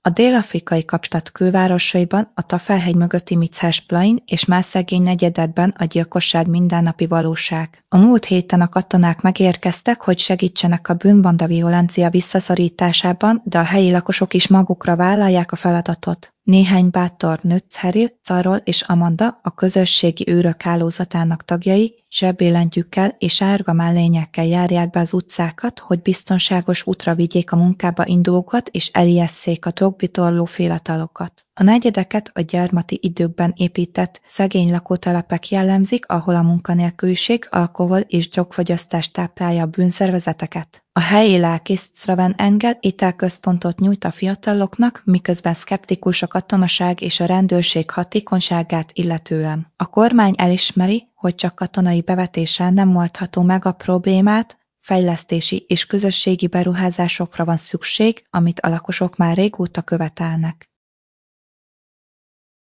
A dél-afrikai Kapstadt külvárosaiban, a Tafel-hegy mögötti Michels Plain és más szegény negyedekben a gyilkosság mindennapi valóság. A múlt héten a katonák megérkeztek, hogy segítsenek a bűnbanda violencia visszaszorításában, de a helyi lakosok is magukra vállalják a feladatot. Néhány bátor nőt, Harry, Carol és Amanda, a közösségi őrök hálózatának tagjai, zsebbillentyűkkel és sárga mellényekkel járják be az utcákat, hogy biztonságos útra vigyék a munkába indulókat és elijesszék a drogbitorló fiatalokat. A negyedeket a gyarmati időkben épített szegény lakótelepek jellemzik, ahol a munkanélküliség, alkohol és drogfogyasztás táplálja a bűnszervezeteket. A helyi lelkész Sraven Engel ételközpontot nyújt a fiataloknak, miközben szkeptikus a katonaság és a rendőrség hatékonyságát illetően. A kormány elismeri, hogy csak katonai bevetéssel nem oldható meg a problémát, fejlesztési és közösségi beruházásokra van szükség, amit a lakosok már régóta követelnek.